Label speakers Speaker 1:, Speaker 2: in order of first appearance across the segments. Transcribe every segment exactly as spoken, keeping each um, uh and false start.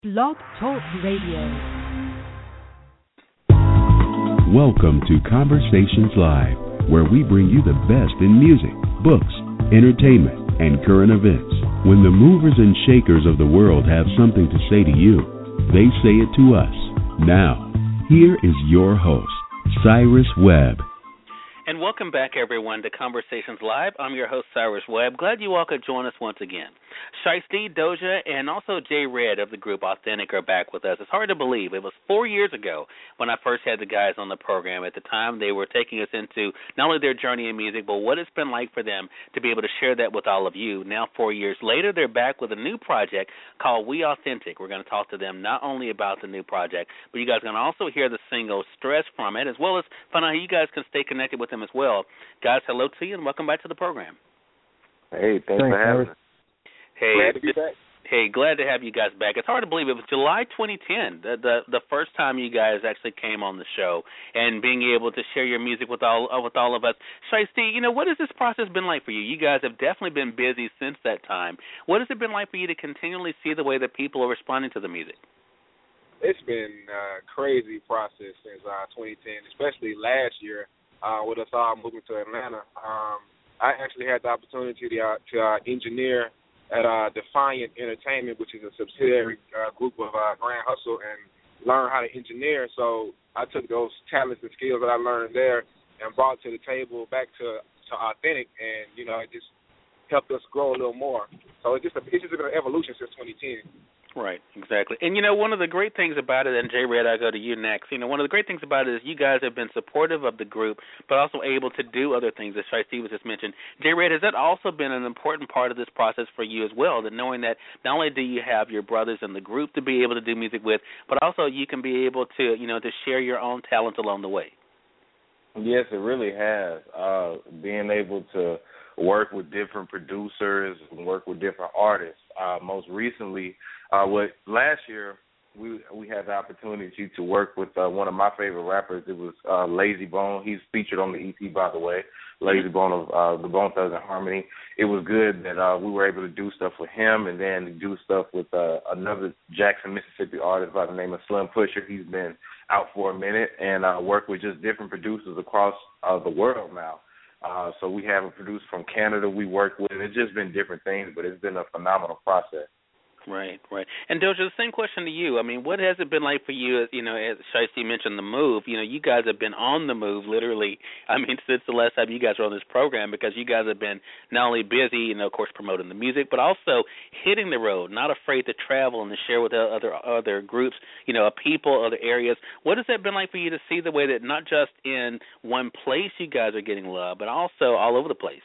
Speaker 1: Blog Talk Radio.
Speaker 2: Welcome to Conversations Live, where we bring you the best in music, books, entertainment, and current events. When the movers and shakers of the world have something to say to you, they say it to us. Now, here is your host, Cyrus Webb.
Speaker 3: And welcome back, everyone, to Conversations Live. I'm your host, Cyrus Webb. Glad you all could join us once again. Shiesty, Doja, and also Jay Red of the group Authentic are back with us. It's hard to believe. It was four years ago when I first had the guys on the program. At the time, they were taking us into not only their journey in music, but what it's been like for them to be able to share that with all of you. Now, four years later, they're back with a new project called We Authentic. We're going to talk to them not only about the new project, but you guys are going to also hear the single Stress from it, as well as find out how you guys can stay connected with them as well. Guys, hello to you, and welcome back to the program.
Speaker 4: Hey, thanks, thanks for having us.
Speaker 3: Hey,
Speaker 4: glad to be back.
Speaker 3: Hey, glad to have you guys back. It's hard to believe it was July twenty ten, the, the the first time you guys actually came on the show, and being able to share your music with all uh, with all of us. Shiesty, you know, what has this process been like for you? You guys have definitely been busy since that time. What has it been like for you to continually see the way that people are responding to the music?
Speaker 4: It's been a crazy process since uh, twenty ten, especially last year uh, with us all moving to Atlanta. Um, I actually had the opportunity to, uh, to uh, engineer at uh, Defiant Entertainment, which is a subsidiary uh, group of uh, Grand Hustle, and learn how to engineer. So I took those talents and skills that I learned there and brought to the table back to, to Authentic, and, you know, it just helped us grow a little more. So it's just, a, it's just been an evolution since twenty ten.
Speaker 3: Right, exactly. And, you know, one of the great things about it, and Jay Red, I'll go to you next, you know, one of the great things about it is you guys have been supportive of the group, but also able to do other things, as Shiesty was just mentioned. Jay Red, has that also been an important part of this process for you as well, that knowing that not only do you have your brothers in the group to be able to do music with, but also you can be able to, you know, to share your own talents along the way?
Speaker 5: Yes, it really has. Uh, being able to work with different producers and work with different artists. Uh, most recently, uh, what last year we we had the opportunity to work with uh, one of my favorite rappers. It was uh, Layzie Bone. He's featured on the E P, by the way. Layzie Bone of uh, the Bone Thugs and Harmony. It was good that uh, we were able to do stuff with him, and then to do stuff with uh, another Jackson, Mississippi artist by the name of Slim Pusher. He's been out for a minute, and uh, work with just different producers across uh, the world now. Uh, so we have a producer from Canada we work with. It's just been different things, but it's been a phenomenal process.
Speaker 3: Right, right. And Doja, the same question to you. I mean, what has it been like for you? You know, as Shiesty mentioned, the move. You know, you guys have been on the move, literally. I mean, since the last time you guys were on this program, because you guys have been not only busy, you know, of course, promoting the music, but also hitting the road, not afraid to travel and to share with other other groups, you know, people, other areas. What has that been like for you to see the way that not just in one place you guys are getting love, but also all over the place?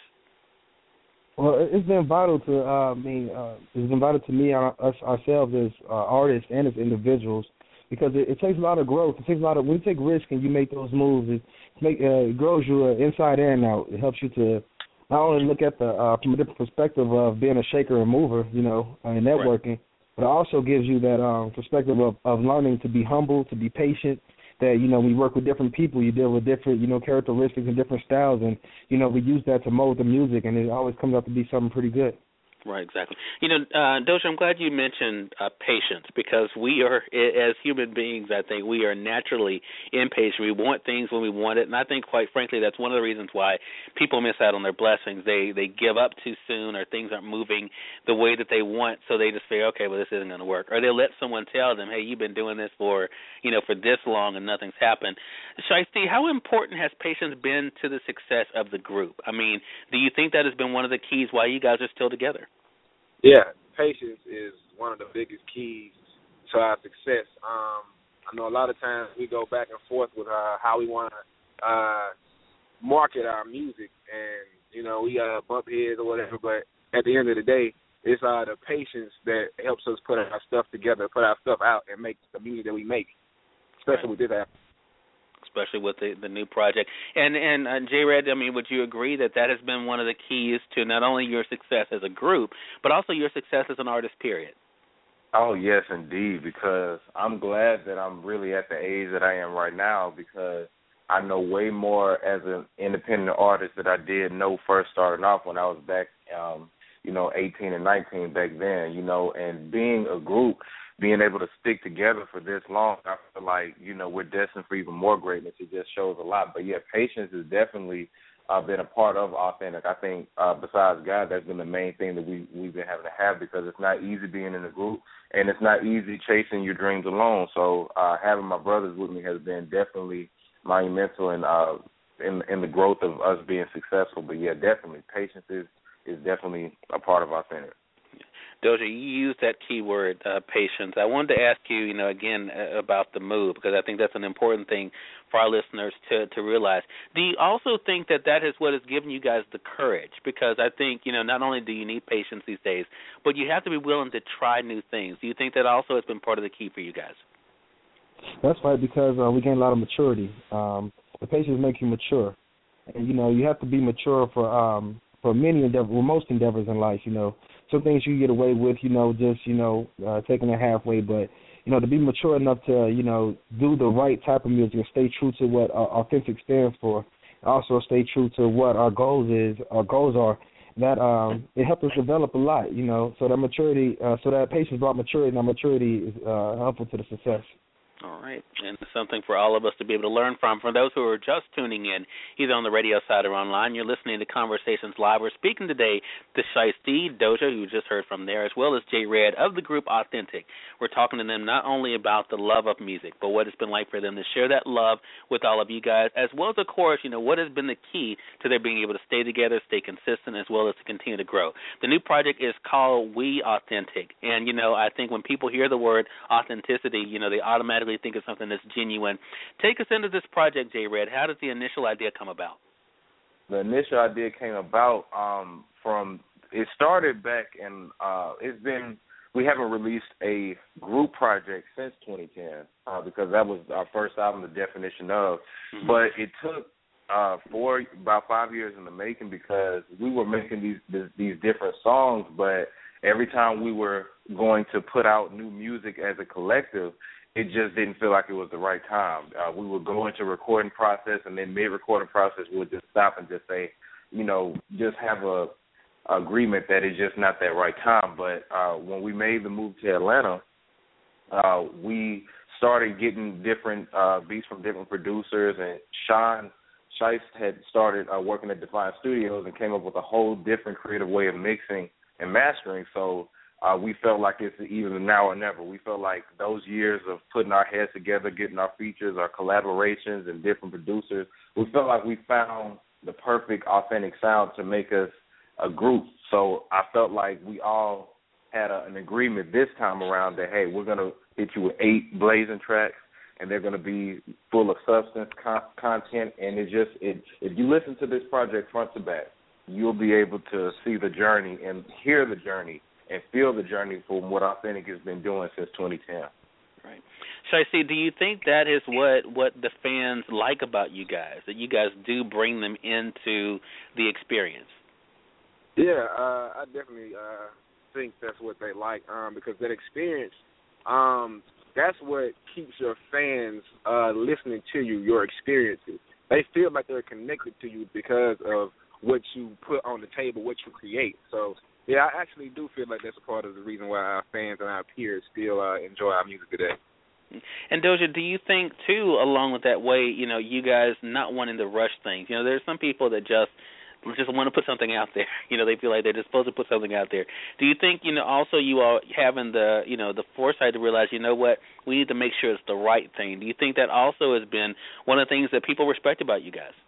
Speaker 6: Well, it's been vital to uh, me. Uh, it's been vital to me, uh, us ourselves as uh, artists and as individuals, because it, it takes a lot of growth. It takes a lot of when you take risks and you make those moves. It make uh, it grows you uh, inside and out. It helps you to not only look at the uh, from a different perspective of being a shaker and mover, you know, uh, and networking, right, but it also gives you that um, perspective of, of learning to be humble, to be patient. That, you know, when you work with different people, you deal with different, you know, characteristics and different styles, and, you know, we use that to mold the music, and it always comes out to be something pretty good.
Speaker 3: Right, exactly. You know, uh, Doja, I'm glad you mentioned uh, patience, because we are, as human beings, I think we are naturally impatient. We want things when we want it, and I think, quite frankly, that's one of the reasons why people miss out on their blessings. They they give up too soon, or things aren't moving the way that they want, so they just figure, okay, well, this isn't going to work. Or they'll let someone tell them, hey, you've been doing this for, you know, for this long and nothing's happened. Shiesty, how important has patience been to the success of the group? I mean, do you think that has been one of the keys why you guys are still together?
Speaker 4: Yeah, patience is one of the biggest keys to our success. Um, I know a lot of times we go back and forth with uh, how we want to uh, market our music, and, you know, we uh, bump heads or whatever, but at the end of the day, it's uh, the patience that helps us put our stuff together, put our stuff out, and make the music that we make, especially
Speaker 3: right.
Speaker 4: with this album.
Speaker 3: Especially with the, the new project. And, and uh, Jay Red, I mean, would you agree that that has been one of the keys to not only your success as a group, but also your success as an artist, period?
Speaker 5: Oh, yes, indeed, because I'm glad that I'm really at the age that I am right now, because I know way more as an independent artist that I did know first starting off when I was back, um, you know, eighteen and nineteen back then, you know, and being a group, being able to stick together for this long, I feel like, you know, we're destined for even more greatness. It just shows a lot. But, yeah, patience has definitely uh, been a part of Authentic. I think uh, besides God, that's been the main thing that we, we've been having to have, because it's not easy being in a group and it's not easy chasing your dreams alone. So uh, having my brothers with me has been definitely monumental in, uh, in, in the growth of us being successful. But, yeah, definitely patience is, is definitely a part of Authentic.
Speaker 3: Doja, you used that key word, uh, patience. I wanted to ask you, you know, again, uh, about the move, because I think that's an important thing for our listeners to, to realize. Do you also think that that is what has given you guys the courage? Because I think, you know, not only do you need patience these days, but you have to be willing to try new things. Do you think that also has been part of the key for you guys?
Speaker 6: That's right, because uh, we gain a lot of maturity. Um, the patience makes you mature. And, you know, you have to be mature for um, for many endeavors, well, most endeavors in life, you know. Some things you get away with, you know, just, you know, uh, taking it halfway. But, you know, to be mature enough to, you know, do the right type of music and stay true to what uh, Authentic stands for, and also stay true to what our goals is, our goals are, that um, it helped us develop a lot, you know. So that maturity, uh, so that patience brought maturity, and that maturity is uh, helpful to the success.
Speaker 3: All right, and something for all of us to be able to learn from. For those who are just tuning in, either on the radio side or online, you're listening to Conversations Live. We're speaking today to Shiesty, Doja, who you just heard from there, as well as J Red of the group Authentic. We're talking to them not only about the love of music, but what it's been like for them to share that love with all of you guys, as well as, of course, you know, what has been the key to their being able to stay together, stay consistent, as well as to continue to grow. The new project is called We Authentic, and, you know, I think when people hear the word authenticity, you know, they automatically think of something that's genuine. Take us into this project, J Red. How did the initial idea come about?
Speaker 5: The initial idea came about um, from, it started back in, uh, it's been, we haven't released a group project since twenty ten uh, because that was our first album, The Definition Of. Mm-hmm. But it took uh, four, about five years in the making, because we were making these, these these different songs, but every time we were going to put out new music as a collective, it just didn't feel like it was the right time. Uh, we would go into recording process, and then mid-recording process, we would just stop and just say, you know, just have a, a agreement that it's just not that right time. But uh, when we made the move to Atlanta, uh, we started getting different uh, beats from different producers, and Sean Shice had started uh, working at Defiant Studios and came up with a whole different creative way of mixing and mastering. So Uh, we felt like it's either now or never. We felt like those years of putting our heads together, getting our features, our collaborations, and different producers, we felt like we found the perfect authentic sound to make us a group. So I felt like we all had a, an agreement this time around that, hey, we're going to hit you with eight blazing tracks, and they're going to be full of substance con- content. And it just, it, if you listen to this project front to back, you'll be able to see the journey and hear the journey and feel the journey from what Authentic has been doing since twenty ten.
Speaker 3: Right. Shiesty, do you think that is what, what the fans like about you guys, that you guys do bring them into the experience?
Speaker 4: Yeah, uh, I definitely uh, think that's what they like, um, because that experience, um, that's what keeps your fans uh, listening to you, your experiences. They feel like they're connected to you because of what you put on the table, what you create. So, yeah, I actually do feel like that's a part of the reason why our fans and our peers still uh, enjoy our music today.
Speaker 3: And Doja, do you think, too, along with that way, you know, you guys not wanting to rush things? You know, there's some people that just just want to put something out there. You know, they feel like they're just supposed to put something out there. Do you think, you know, also you all having the, you know, the foresight to realize, you know what, we need to make sure it's the right thing? Do you think that also has been one of the things that people respect about you guys?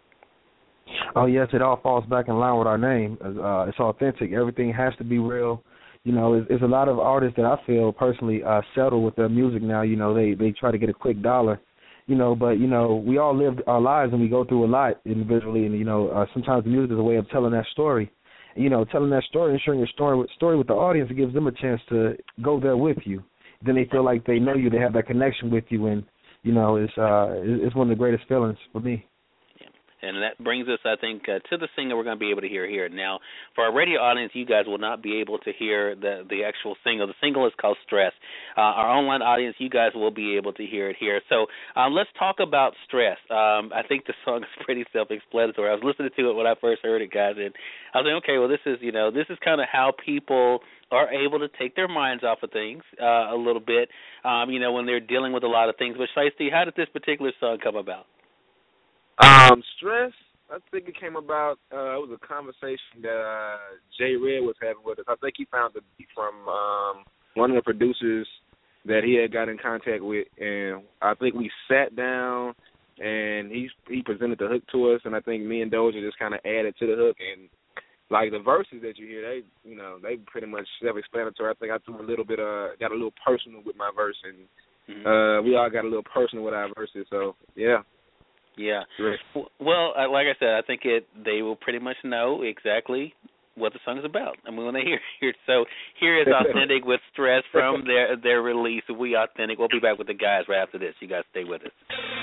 Speaker 6: Oh, yes, it all falls back in line with our name. Uh, it's authentic. Everything has to be real. You know, it's, it's a lot of artists that I feel personally uh, settle with their music now. You know, they, they try to get a quick dollar, you know, but, you know, we all live our lives and we go through a lot individually. And, you know, uh, sometimes the music is a way of telling that story. And, you know, telling that story and sharing your story with, story with the audience, it gives them a chance to go there with you. Then they feel like they know you, they have that connection with you. And, you know, it's, uh, it's one of the greatest feelings for me.
Speaker 3: And that brings us, I think, uh, to the singer we're going to be able to hear here. Now, for our radio audience, you guys will not be able to hear the, the actual single. The single is called Stress. Uh, our online audience, you guys will be able to hear it here. So um, let's talk about Stress. Um, I think the song is pretty self-explanatory. I was listening to it when I first heard it, guys, and I was like, okay, well, this is, you know, this is kind of how people are able to take their minds off of things uh, a little bit, um, you know, when they're dealing with a lot of things. But, Shiesty, how did this particular song come about?
Speaker 4: Um, Stress, I think it came about, uh, it was a conversation that uh, Jay Red was having with us. I think he found the beat from um, one of the producers that he had got in contact with, and I think we sat down and he he presented the hook to us, and I think me and Doja just kind of added to the hook. And like the verses that you hear, they you know they pretty much self-explanatory. I think I threw a little bit, uh, got a little personal with my verse, and mm-hmm. uh, we all got a little personal with our verses. So yeah.
Speaker 3: Yeah. Well, uh, like I said, I think it. They will pretty much know exactly what the song is about. I mean, when they hear it. So here is Authentic with Stress from their their release, We Authentic. We'll be back with the guys right after this. You guys stay with us.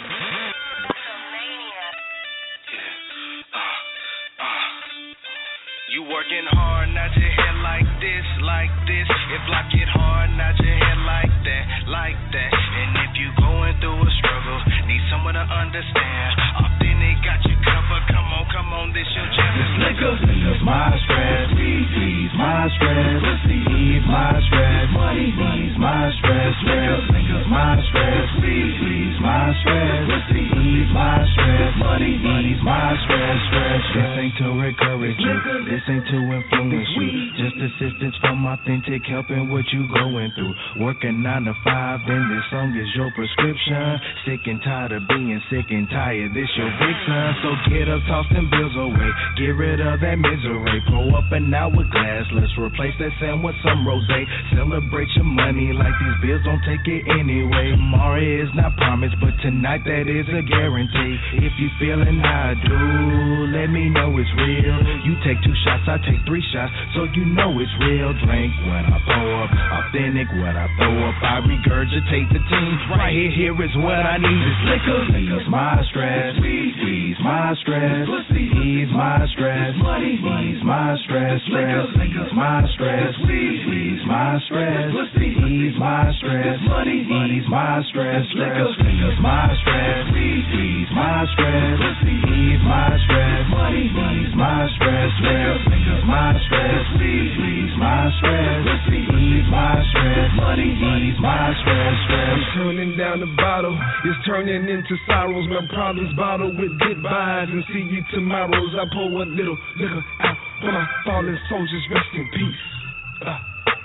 Speaker 7: You working hard, nod your head like this, like this. If block it hard, nod your head like that, like that. And if you going through a struggle, need someone to understand. Authentic got you covered. Come on, come on, this your chance.
Speaker 8: Niggas, niggas, my stress, ease my stress, ease my stress, ease my stress, niggas, niggas, my stress, ease my stress, ease my stress, ease my stress, stress. This ain't to encourage you. This ain't to influence you, just assistance from Authentic, helping what you going through. Working nine to five, then this song is your prescription. Sick and tired of being sick and tired, this your big son. So get up, toss them bills away, get rid of that misery. Pour up an hourglass, let's replace that sand with some rosé. Celebrate your money like these bills don't take it anyway. Tomorrow is not promised, but tonight that is a guarantee. If you feeling how I do, let me know it's real. You take two shots, I take three shots, so you know it's real. Drink when I pour up, Authentic when I throw up. I regurgitate the team, right here, here is what I need. It's liquor, ease my stress, ease my stress, ease my stress, ease my stress, stress, ease my stress, ease my stress, ease my stress, ease my stress, stress, ease my stress, ease my stress, ease my stress, ease my stress, stress. My stress, ease my stress, ease my stress, ease my stress, stress.
Speaker 9: I'm turning down the bottle, it's turning into sorrows. My problems bottled with goodbyes and see you tomorrows. I pour a little liquor out for my fallen soldiers, rest in peace. Uh.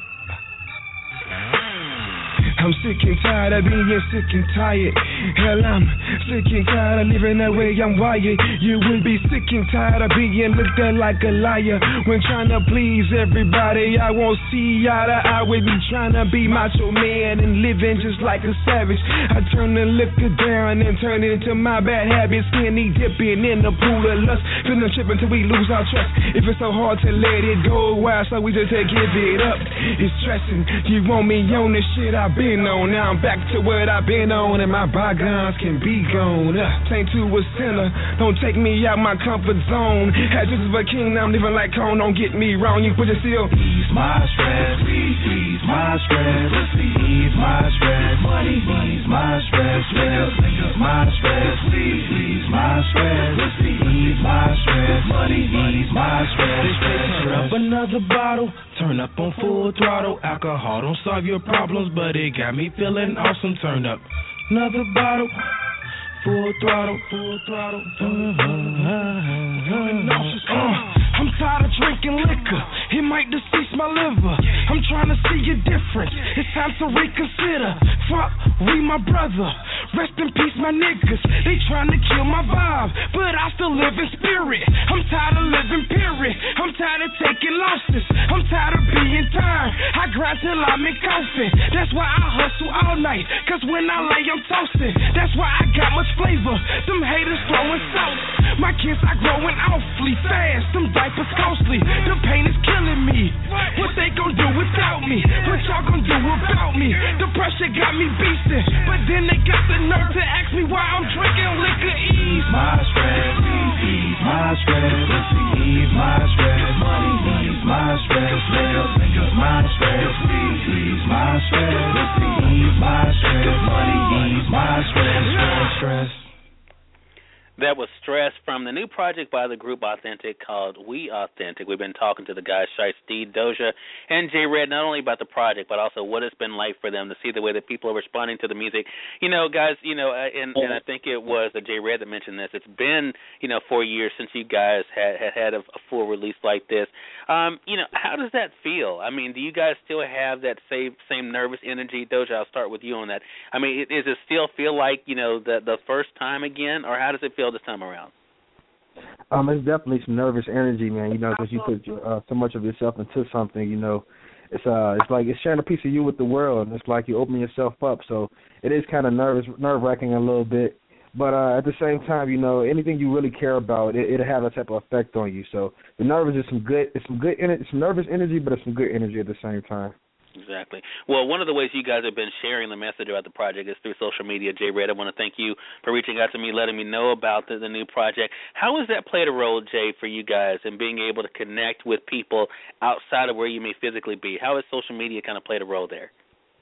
Speaker 9: I'm sick and tired of being sick and tired. Hell, I'm sick and tired of living that way I'm wired. You would be sick and tired of being looked at like a liar. When trying to please everybody, I won't see eye to eye with me trying to be macho man and living just like a savage. I turn the liquor down and turn it into my bad habits. Skinny dipping in the pool of lust, feeling tripping till we lose our trust. If it's so hard to let it go, why so we just to give it up? It's stressing. You want me on the shit I've been on. Now I'm back to what I've been on, and my bygones can be gone. Uh, Taint to a sinner, don't take me out my comfort zone. Had Jesus of a king, now I'm living like home. Don't get me wrong, you put your seal.
Speaker 8: Ease my stress, ease my stress, ease my stress, ease my stress, stress, my stress, ease my stress, ease my stress, ease my stress, stress.
Speaker 9: Turn up another bottle, turn up on full throttle. Alcohol don't solve your problems, but it got me feeling awesome. Turn up another bottle, full throttle, full throttle. Uh, I'm tired of drinking liquor, it might decease my liver. I'm trying to see a difference, it's time to reconsider. Fuck, we my brother, rest in peace my niggas. They trying to kill my vibe, but I still live in spirit. I'm tired of living period, I'm tired of taking losses. I'm tired of being tired, I grind till I'm in coffin. That's why I hustle all night, cause when I lay I'm toasting. That's why I got much flavor, them haters throwing salt. My kids are growing awfully fast, them diapers costly. The pain is killing me, what they gon' do without me? What y'all gon' do about me? The pressure got me beastin', but then they got the nerve to ask me why I'm drinking liquor. Ease
Speaker 8: my stress,
Speaker 9: stress.
Speaker 3: That was Stress from the new project by the group Authentic called We Authentic. We've been talking to the guys Shiesty, Doja, and J Red not only about the project but also what it's been like for them to see the way that people are responding to the music. You know, guys, you know, and, and I think it was J Red that mentioned this. It's been, you know, four years since you guys had had, had a, a full release like this. Um, you know, how does that feel? I mean, do you guys still have that same same nervous energy? Doja, I'll start with you on that. I mean, does it still feel like, you know, the the first time again, or how does it feel this time around?
Speaker 6: Um, it's definitely some nervous energy, man. You know, because you put uh, so much of yourself into something. You know, it's uh, it's like it's sharing a piece of you with the world, and it's like you open yourself up. So it is kind of nervous, nerve wracking a little bit. But uh, at the same time, you know, anything you really care about, it, it'll have a type of effect on you. So the nervous is some good, it's some good, it's some nervous energy, but it's some good energy at the same time.
Speaker 3: Exactly. Well, one of the ways you guys have been sharing the message about the project is through social media. J Red, I want to thank you for reaching out to me, letting me know about the, the new project. How has that played a role, Jay, for you guys in being able to connect with people outside of where you may physically be? How has social media kind of played a role there?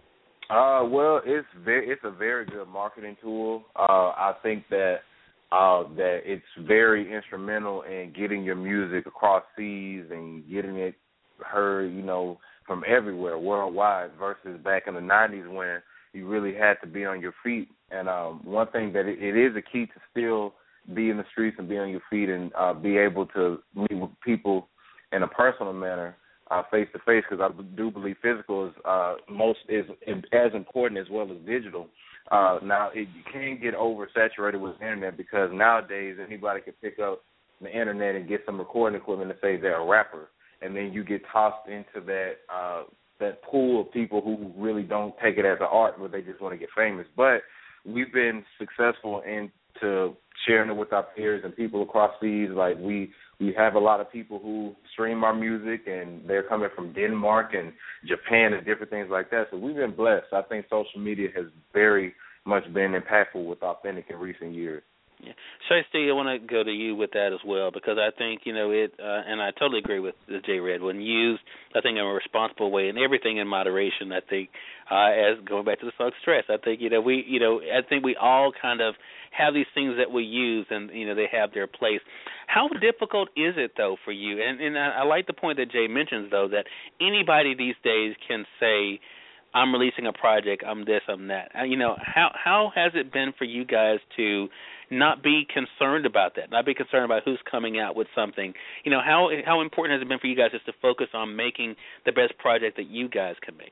Speaker 5: Uh, well, it's very, it's a very good marketing tool. Uh, I think that uh, that it's very instrumental in getting your music across seas and getting it heard, you know, from everywhere, worldwide, versus back in the nineties when you really had to be on your feet. And um, one thing that it, it is a key to still be in the streets and be on your feet and uh, be able to meet with people in a personal manner, uh, face to face, because I do believe physical is uh, most is as important as well as digital. Uh, now it you can't get oversaturated with the internet, because nowadays anybody can pick up the internet and get some recording equipment and say they're a rapper. And then you get tossed into that uh, that pool of people who really don't take it as an art, but they just want to get famous. But we've been successful into sharing it with our peers and people across seas. Like we we have a lot of people who stream our music, and they're coming from Denmark and Japan and different things like that. So we've been blessed. I think social media has very much been impactful with Authentic in recent years.
Speaker 3: Yeah, Shiesty, I want to go to you with that as well, because I think, you know, it, uh, and I totally agree with J Red, when used, I think, in a responsible way, and everything in moderation. I think, uh, as going back to the song Stress, I think, you know, we, you know, I think we all kind of have these things that we use, and you know, they have their place. How difficult is it though for you? And and I, I like the point that Jay mentions though, that anybody these days can say, I'm releasing a project, I'm this, I'm that. You know, how how has it been for you guys to not be concerned about that, not be concerned about who's coming out with something? You know, how how important has it been for you guys just to focus on making the best project that you guys can make?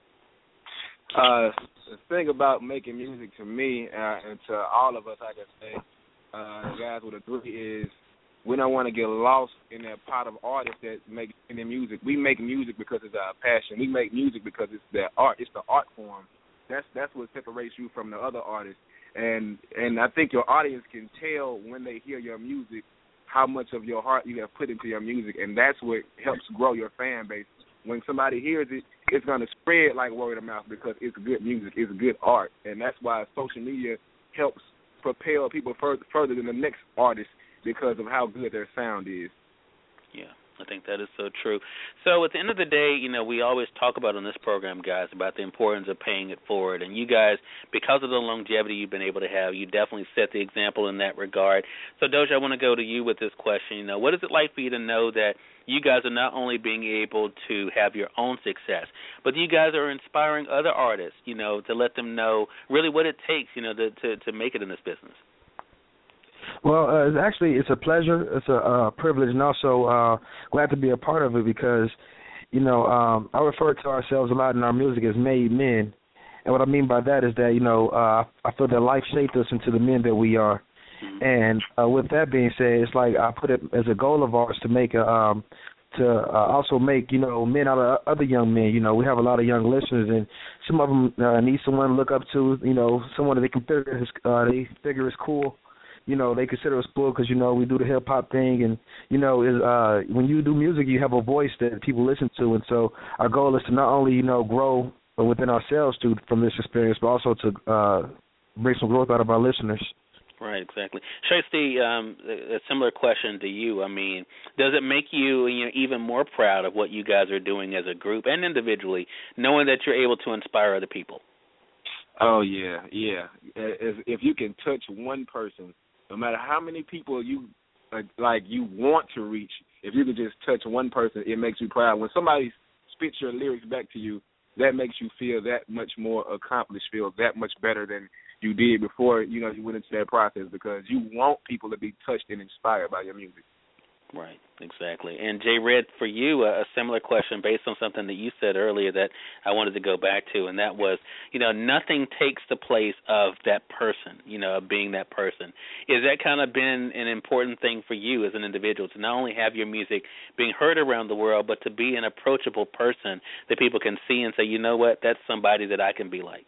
Speaker 4: Uh, the thing about making music to me uh, and to all of us, I can say, uh, guys would agree, is we don't want to get lost in that pot of artists that make the music. We make music because it's our passion. We make music because it's the art. It's the art form. That's that's what separates you from the other artists. And and I think your audience can tell when they hear your music how much of your heart you have put into your music, and that's what helps grow your fan base. When somebody hears it, it's going to spread like word of mouth because it's good music, it's good art, and that's why social media helps propel people further, further than the next artist, because of how good their sound is.
Speaker 3: Yeah, I think that is so true. So at the end of the day, you know, we always talk about on this program, guys, about the importance of paying it forward. And you guys, because of the longevity you've been able to have, you definitely set the example in that regard. So, Doja, I want to go to you with this question. You know, what is it like for you to know that you guys are not only being able to have your own success, but you guys are inspiring other artists, you know, to let them know really what it takes, you know, to, to, to make it in this business?
Speaker 6: Well, uh, it's actually, it's a pleasure, it's a uh, privilege, and also uh, glad to be a part of it because, you know, um, I refer to ourselves a lot in our music as made men, and what I mean by that is that, you know, uh, I feel that life shaped us into the men that we are, and uh, with that being said, it's like I put it as a goal of ours to make a, um, to uh, also make, you know, men out of other young men. You know, we have a lot of young listeners, and some of them uh, need someone to look up to, you know, someone that they can figure is, uh, they figure is cool. You know, they consider us cool because, you know, we do the hip-hop thing. And, you know, is uh, when you do music, you have a voice that people listen to. And so our goal is to not only, you know, grow within ourselves to, from this experience, but also to uh, bring some growth out of our listeners.
Speaker 3: Right, exactly. Shiesty, um, a similar question to you. I mean, does it make you, you know, even more proud of what you guys are doing as a group and individually, knowing that you're able to inspire other people?
Speaker 4: Oh yeah, yeah. If, if you can touch one person, no matter how many people you uh, like you want to reach, if you can just touch one person, it makes you proud. When somebody spits your lyrics back to you, that makes you feel that much more accomplished, feel that much better than you did before, you know, you went into that process, because you want people to be touched and inspired by your music.
Speaker 3: Right, exactly. And J. Red, for you, a, a similar question based on something that you said earlier that I wanted to go back to, and that was, you know, nothing takes the place of that person, you know, of being that person. Is that kind of been an important thing for you as an individual, to not only have your music being heard around the world, but to be an approachable person that people can see and say, you know what, that's somebody that I can be like?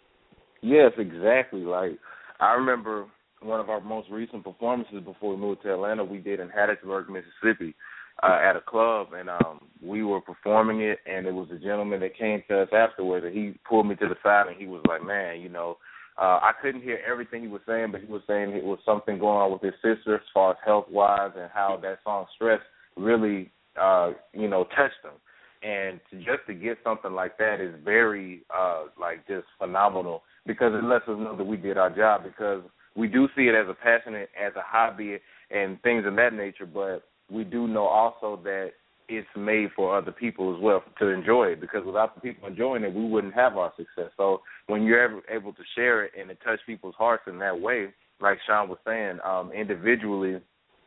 Speaker 5: Yes, exactly. Like, I remember one of our most recent performances before we moved to Atlanta, we did in Hattiesburg, Mississippi, uh, at a club, and um, we were performing it, and it was a gentleman that came to us afterwards, and he pulled me to the side, and he was like, man, you know, uh, I couldn't hear everything he was saying, but he was saying it was something going on with his sister as far as health-wise, and how that song Stress really, uh, you know, touched him. And to, just to get something like that is very, uh, like, just phenomenal, because it lets us know that we did our job, because we do see it as a passion, as a hobby, and things of that nature, but we do know also that it's made for other people as well to enjoy it, because without the people enjoying it, we wouldn't have our success. So when you're able to share it and it touch people's hearts in that way, like Sean was saying, um, individually,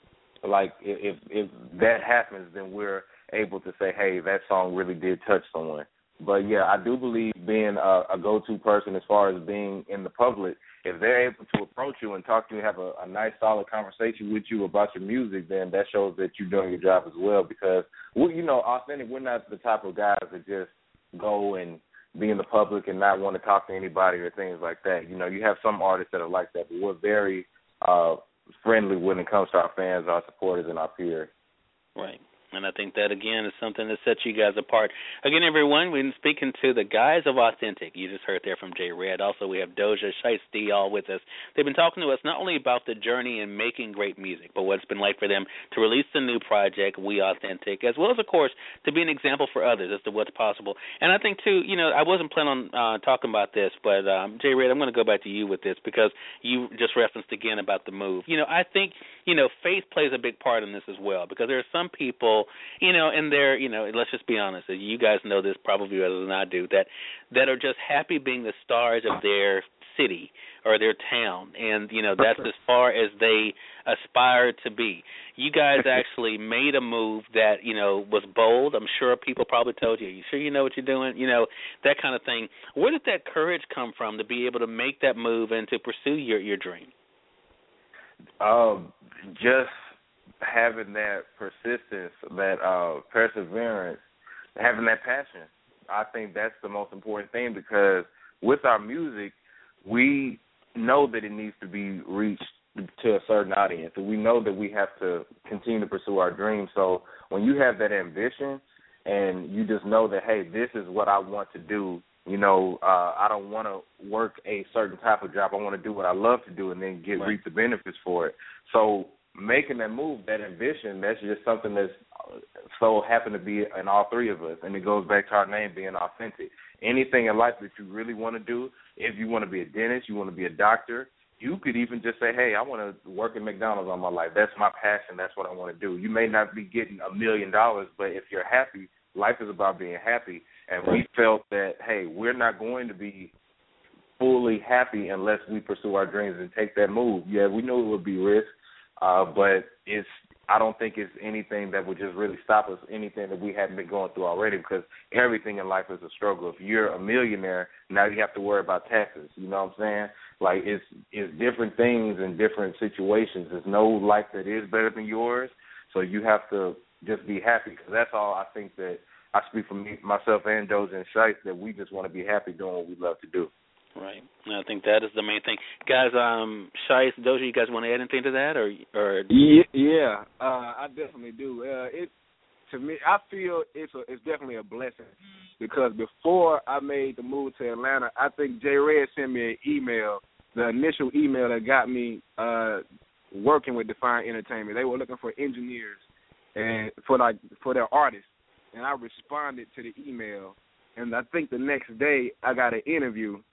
Speaker 5: like if if that happens, then we're able to say, hey, that song really did touch someone. But, yeah, I do believe being a, a go-to person as far as being in the public, if they're able to approach you and talk to you and have a, a nice, solid conversation with you about your music, then that shows that you're doing your job as well. Because, we, you know, Authentic, we're not the type of guys that just go and be in the public and not want to talk to anybody or things like that. You know, you have some artists that are like that, but we're very uh, friendly when it comes to our fans, our supporters, and our peers.
Speaker 3: Right. And I think that, again, is something that sets you guys apart. Again, everyone, we've been speaking to the guys of Authentic. You just heard there from J. Red. Also, we have Doja, Shiesty, all with us. They've been talking to us not only about the journey in making great music, but what it's been like for them to release the new project, We Authentic, as well as, of course, to be an example for others as to what's possible. And I think, too, you know, I wasn't planning on uh, talking about this, but, um, J. Red, I'm going to go back to you with this, because you just referenced again about the move. You know, I think, you know, faith plays a big part in this as well, because there are some people, you know, and they're, you know, let's just be honest, you guys know this probably better than I do, that that are just happy being the stars of their city or their town, and, you know, that's as far as they aspire to be. You guys actually made a move that, you know, was bold. I'm sure people probably told you, you sure you know what you're doing? You know, that kind of thing. Where did that courage come from to be able to make that move and to pursue your, your dream?
Speaker 5: Um, just having that persistence, that uh, perseverance, having that passion. I think that's the most important thing, because with our music, we know that it needs to be reached to a certain audience, and we know that we have to continue to pursue our dreams. So when you have that ambition and you just know that, hey, this is what I want to do, you know, uh, I don't want to work a certain type of job. I want to do what I love to do and then get
Speaker 3: right.
Speaker 5: reap the benefits for it. So making that move, that ambition, that's just something that's so happened to be in all three of us, and it goes back to our name being authentic. Anything in life that you really want to do, if you want to be a dentist, you want to be a doctor, you could even just say, hey, I want to work at McDonald's all my life. That's my passion. That's what I want to do. You may not be getting a million dollars, but if you're happy, life is about being happy. And we felt that, hey, we're not going to be fully happy unless we pursue our dreams and take that move. Yeah, we knew it would be risk, uh, but it's I don't think it's anything that would just really stop us, anything that we haven't been going through already, because everything in life is a struggle. If you're a millionaire, now you have to worry about taxes. You know what I'm saying? Like, it's it's different things in different situations. There's no life that is better than yours, so you have to just be happy, because that's all I think that I speak for me, myself and Doja and Shice, that we just want to be happy doing what we love to do.
Speaker 3: Right. I think that is the main thing. Guys, um, Shice, Doja, you guys want to add anything to that? or or
Speaker 4: Yeah, yeah uh, I definitely do. Uh, it To me, I feel it's a, it's definitely a blessing, because before I made the move to Atlanta, I think J. Red sent me an email, the initial email that got me uh, working with Define Entertainment. They were looking for engineers and for like for their artists, and I responded to the email, and I think the next day I got an interview.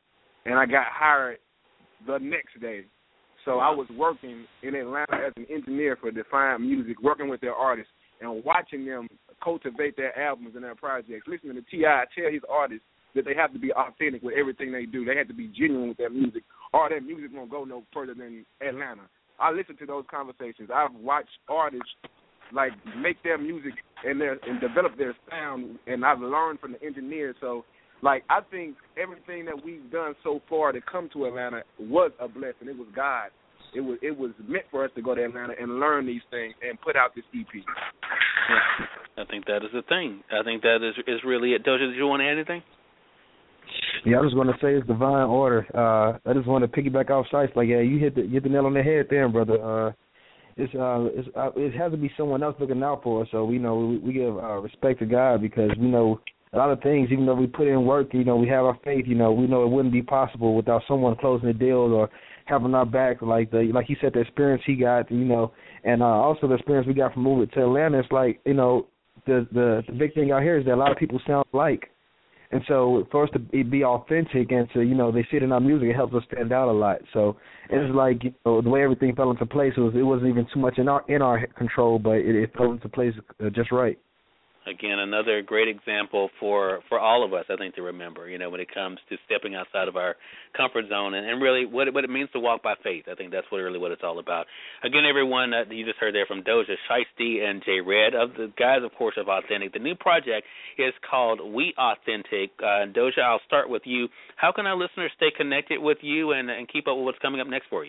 Speaker 4: and I got hired the next day. So I was working in Atlanta as an engineer for Defiant Music, working with their artists and watching them cultivate their albums and their projects, listening to T I tell his artists that they have to be authentic with everything they do. They have to be genuine with their music, or their music won't go no further than Atlanta. I listen to those conversations. I've watched artists like make their music and their and develop their sound, and I've learned from the engineers. So, like, I think everything that we've done so far to come to Atlanta was a blessing. It was God. It was it was meant for us to go to Atlanta and learn these things and put out this E P.
Speaker 3: Yeah, I think that is the thing. I think that is is really it. Doja, did you want to add anything?
Speaker 6: Yeah, I just want to say it's divine order. Uh, I just want to piggyback off Shice. Like, yeah, you hit the you hit the nail on the head there, brother. Uh, it's uh, it's uh, it has to be someone else looking out for us. So we know we, we give uh, respect to God, because we know a lot of things. Even though we put in work, you know, we have our faith. You know, we know it wouldn't be possible without someone closing the deals or having our back. Like the like he said, the experience he got, you know, and uh, also the experience we got from moving to Atlanta. It's like, you know, the the the big thing out here is that a lot of people sound alike. And so for us to be authentic and to, you know, they see it in our music, it helps us stand out a lot. So it's like, you know, the way everything fell into place, it, was, it wasn't even too much in our in our control, but it, it fell into place just right.
Speaker 3: Again, another great example for, for all of us, I think, to remember, you know, when it comes to stepping outside of our comfort zone and, and really what it, what it means to walk by faith. I think that's what really what it's all about. Again, everyone, uh, you just heard there from Doja, Shice D, and J Red, of the guys, of course, of Authentic. The new project is called We Authentic. Uh, Doja, I'll start with you. How can our listeners stay connected with you and, and keep up with what's coming up next for you?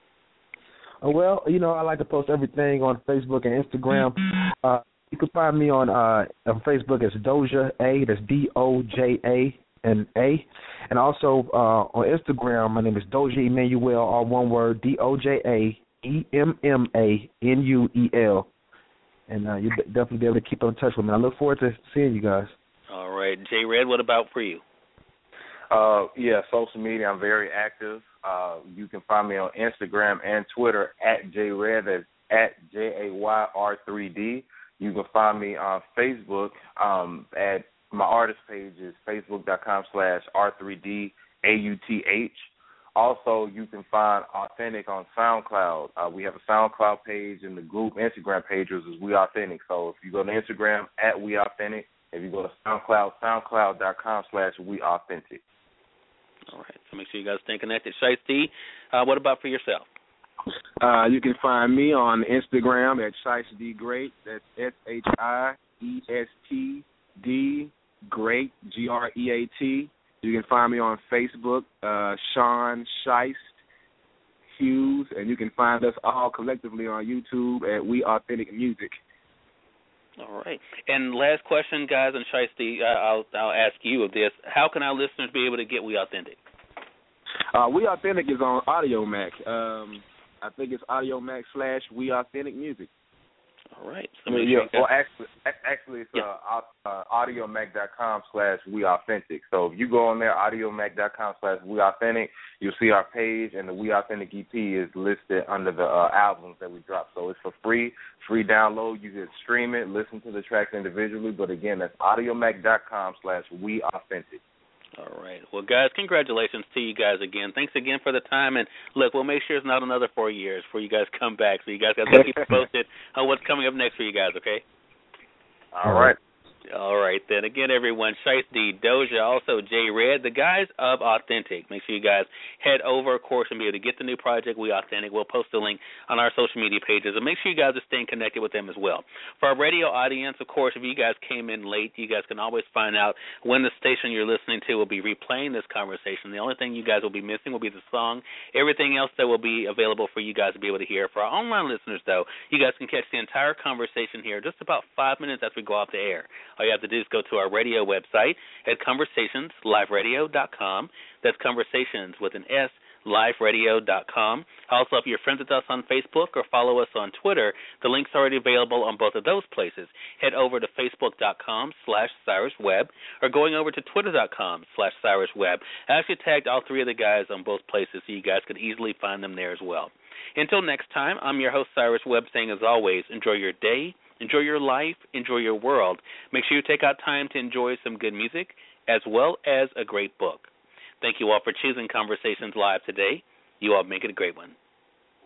Speaker 6: Uh, well, you know, I like to post everything on Facebook and Instagram. Uh, You can find me on uh, on Facebook as Doja A. That's D O J A and A. And also uh, on Instagram, my name is Doja Emmanuel, all one word, D O J A E M M A N U E L. And uh, you'll definitely be able to keep in touch with me. I look forward to seeing you guys.
Speaker 3: All right. J Red, what about for you?
Speaker 5: Uh, yeah, social media, I'm very active. Uh, you can find me on Instagram and Twitter at J Red, that's at J A Y R three D. You can find me on Facebook um, at my artist page is facebook.com slash R3D A-U-T-H. Also, you can find Authentic on SoundCloud. Uh, we have a SoundCloud page, and the group Instagram pages is We Authentic. So if you go to Instagram, at We Authentic. If you go to SoundCloud, soundcloud.com slash We Authentic.
Speaker 3: All right. So make sure you guys stay connected. Shice D, uh, what about for yourself?
Speaker 4: Uh, you can find me on Instagram at Shice D Great. That's S H I E S T D Great, G R E A T. You can find me on Facebook, uh, Sean Shice Hughes, and you can find us all collectively on YouTube at We Authentic Music.
Speaker 3: All right. And last question, guys, and Shice D, uh, I'll, I'll ask you of this. How can our listeners be able to get We Authentic?
Speaker 4: Uh, We Authentic is on AudioMac. Um, I think it's AudioMac slash We Authentic Music.
Speaker 3: All right.
Speaker 5: So yeah, well, actually, actually it's yeah. uh, uh, audiomac.com slash We Authentic. So if you go on there, audiomac.com slash We Authentic, you'll see our page, and the We Authentic E P is listed under the uh, albums that we drop. So it's for free, free download. You can stream it, listen to the tracks individually. But again, that's audiomac.com slash We Authentic.
Speaker 3: All right. Well, guys, congratulations to you guys again. Thanks again for the time. And, look, we'll make sure it's not another four years before you guys come back. So you guys got to keep posted on what's coming up next for you guys, okay?
Speaker 5: All right.
Speaker 3: All right, then. Again, everyone, Shice D, Doja, also J Red, the guys of Authentic. Make sure you guys head over, of course, and be able to get the new project, We Authentic. We'll post a link on our social media pages. And make sure you guys are staying connected with them as well. For our radio audience, of course, if you guys came in late, you guys can always find out when the station you're listening to will be replaying this conversation. The only thing you guys will be missing will be the song. Everything else that will be available for you guys to be able to hear. For our online listeners, though, you guys can catch the entire conversation here just about five minutes after we go off the air. All you have to do is go to our radio website at conversations live radio dot com. That's Conversations with an S, live radio dot com. Also, if you're friends with us on Facebook or follow us on Twitter, the link's already available on both of those places. Head over to facebook.com slash Cyrus Webb or going over to twitter.com slash Cyrus Webb. I actually tagged all three of the guys on both places so you guys could easily find them there as well. Until next time, I'm your host, Cyrus Webb, saying as always, enjoy your day, enjoy your life, enjoy your world. Make sure you take out time to enjoy some good music as well as a great book. Thank you all for choosing Conversations Live today. You all make it a great one.